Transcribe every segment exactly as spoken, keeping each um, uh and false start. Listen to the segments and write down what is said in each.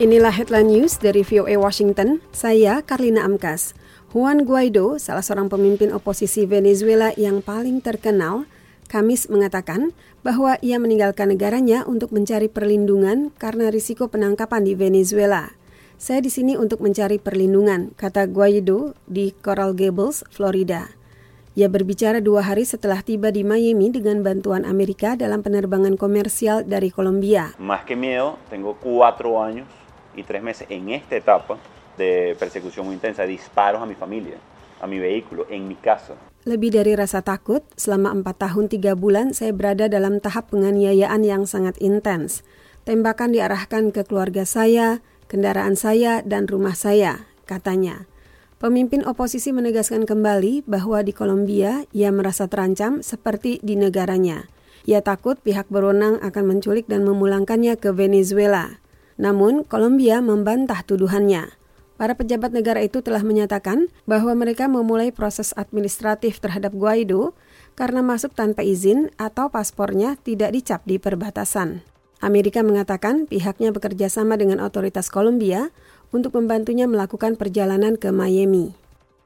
Inilah headline news dari V O A Washington, saya Karlina Amkas. Juan Guaido, salah seorang pemimpin oposisi Venezuela yang paling terkenal, Kamis mengatakan bahwa ia meninggalkan negaranya untuk mencari perlindungan karena risiko penangkapan di Venezuela. Saya di sini untuk mencari perlindungan, kata Guaido di Coral Gables, Florida. Ia berbicara dua hari setelah tiba di Miami dengan bantuan Amerika dalam penerbangan komersial dari Kolombia. Más que miedo, tengo cuatro años y tres meses en esta etapa de persecución muy intensa, disparos a mi familia, a mi vehículo, en mi casa. Lebih dari rasa takut, selama empat tahun tiga bulan saya berada dalam tahap penganiayaan yang sangat intens. Tembakan diarahkan ke keluarga saya, kendaraan saya, dan rumah saya, katanya. Pemimpin oposisi menegaskan kembali bahwa di Kolombia ia merasa terancam seperti di negaranya. Ia takut pihak berwenang akan menculik dan memulangkannya ke Venezuela. Namun, Kolombia membantah tuduhannya. Para pejabat negara itu telah menyatakan bahwa mereka memulai proses administratif terhadap Guaido karena masuk tanpa izin atau paspornya tidak dicap di perbatasan. Amerika mengatakan pihaknya bekerja sama dengan otoritas Kolombia untuk membantunya melakukan perjalanan ke Miami.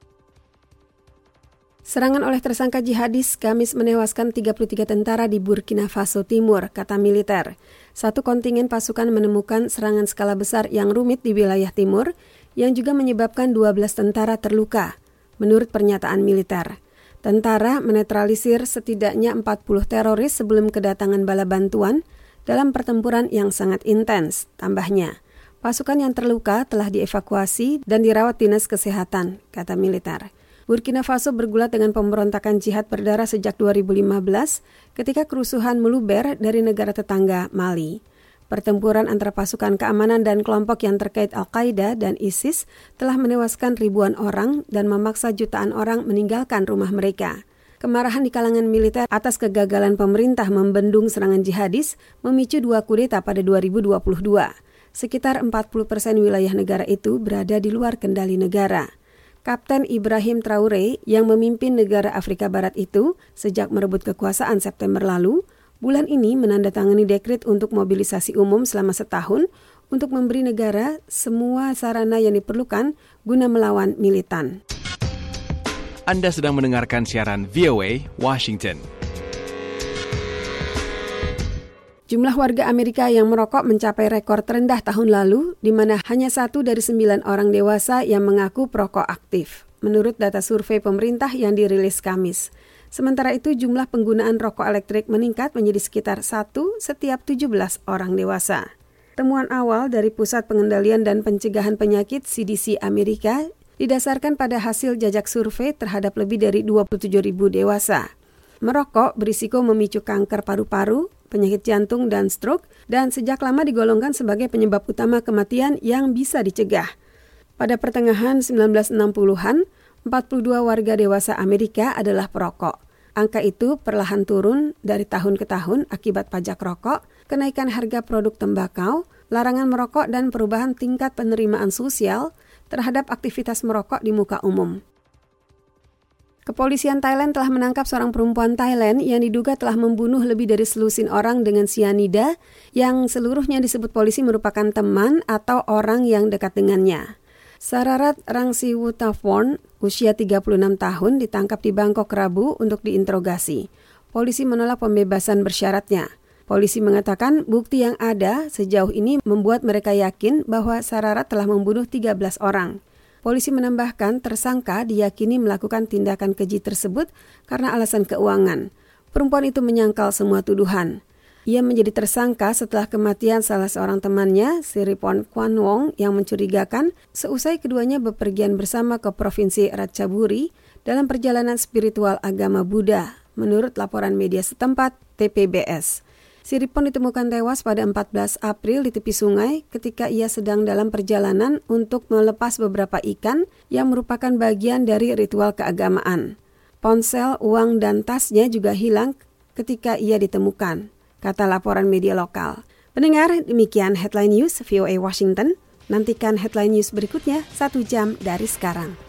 Serangan oleh tersangka jihadis Kamis menewaskan tiga puluh tiga tentara di Burkina Faso Timur, kata militer. Satu kontingen pasukan menemukan serangan skala besar yang rumit di wilayah timur, yang juga menyebabkan dua belas tentara terluka, menurut pernyataan militer. Tentara menetralisir setidaknya empat puluh teroris sebelum kedatangan bala bantuan dalam pertempuran yang sangat intens, tambahnya. Pasukan yang terluka telah dievakuasi dan dirawat dinas kesehatan, kata militer. Burkina Faso bergulat dengan pemberontakan jihad berdarah sejak dua ribu lima belas ketika kerusuhan meluber dari negara tetangga Mali. Pertempuran antara pasukan keamanan dan kelompok yang terkait Al-Qaeda dan ISIS telah menewaskan ribuan orang dan memaksa jutaan orang meninggalkan rumah mereka. Kemarahan di kalangan militer atas kegagalan pemerintah membendung serangan jihadis memicu dua kudeta pada dua ribu dua puluh dua. Sekitar empat puluh persen wilayah negara itu berada di luar kendali negara. Kapten Ibrahim Traoré yang memimpin negara Afrika Barat itu sejak merebut kekuasaan September lalu, bulan ini menandatangani dekret untuk mobilisasi umum selama setahun untuk memberi negara semua sarana yang diperlukan guna melawan militan. Anda sedang mendengarkan siaran V O A Washington. Jumlah warga Amerika yang merokok mencapai rekor terendah tahun lalu, di mana hanya satu dari sembilan orang dewasa yang mengaku perokok aktif, menurut data survei pemerintah yang dirilis Kamis. Sementara itu, jumlah penggunaan rokok elektrik meningkat menjadi sekitar satu setiap tujuh belas orang dewasa. Temuan awal dari Pusat Pengendalian dan Pencegahan Penyakit C D C Amerika didasarkan pada hasil jajak survei terhadap lebih dari dua puluh tujuh ribu dewasa. Merokok berisiko memicu kanker paru-paru, penyakit jantung dan stroke, dan sejak lama digolongkan sebagai penyebab utama kematian yang bisa dicegah. Pada pertengahan sembilan belas enam puluhan, empat puluh dua warga dewasa Amerika adalah perokok. Angka itu perlahan turun dari tahun ke tahun akibat pajak rokok, kenaikan harga produk tembakau, larangan merokok, dan perubahan tingkat penerimaan sosial terhadap aktivitas merokok di muka umum. Kepolisian Thailand telah menangkap seorang perempuan Thailand yang diduga telah membunuh lebih dari selusin orang dengan sianida yang seluruhnya disebut polisi merupakan teman atau orang yang dekat dengannya. Sararat Rangsiwuthavorn, usia tiga puluh enam tahun, ditangkap di Bangkok Rabu untuk diinterogasi. Polisi menolak pembebasan bersyaratnya. Polisi mengatakan bukti yang ada sejauh ini membuat mereka yakin bahwa Sararat telah membunuh tiga belas orang. Polisi menambahkan tersangka diyakini melakukan tindakan keji tersebut karena alasan keuangan. Perempuan itu menyangkal semua tuduhan. Ia menjadi tersangka setelah kematian salah seorang temannya, Siripon Kwanwong, yang mencurigakan seusai keduanya bepergian bersama ke Provinsi Ratchaburi dalam perjalanan spiritual agama Buddha, menurut laporan media setempat T P B S. Siripon ditemukan tewas pada empat belas April di tepi sungai ketika ia sedang dalam perjalanan untuk melepas beberapa ikan yang merupakan bagian dari ritual keagamaan. Ponsel, uang, dan tasnya juga hilang ketika ia ditemukan, kata laporan media lokal. Pendengar, demikian Headline News V O A Washington. Nantikan Headline News berikutnya satu jam dari sekarang.